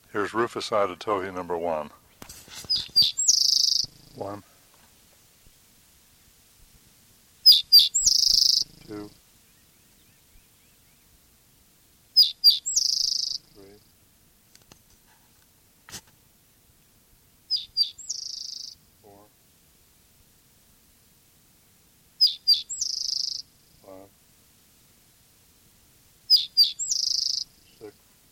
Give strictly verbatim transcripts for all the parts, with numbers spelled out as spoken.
Here's Rufus-sided towhee number one. One. Two. Three. Four. Five. Six.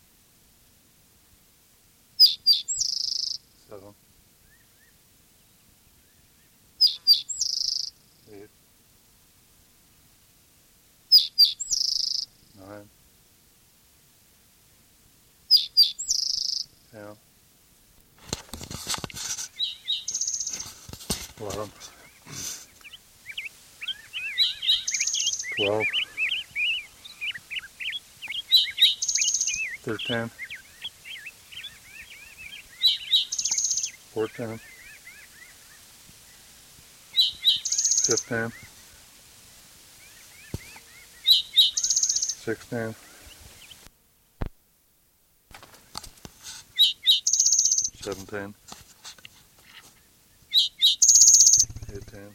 Seven. Eight. Nine. Ten. Eleven. Twelve. Thirteen. Fourteen. Fifteen. Sixteen. Seventeen. Eighteen.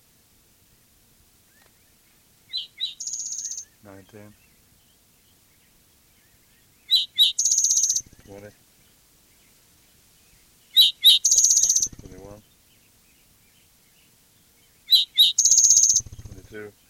Nineteen. Twenty. Twenty-one. Twenty-two.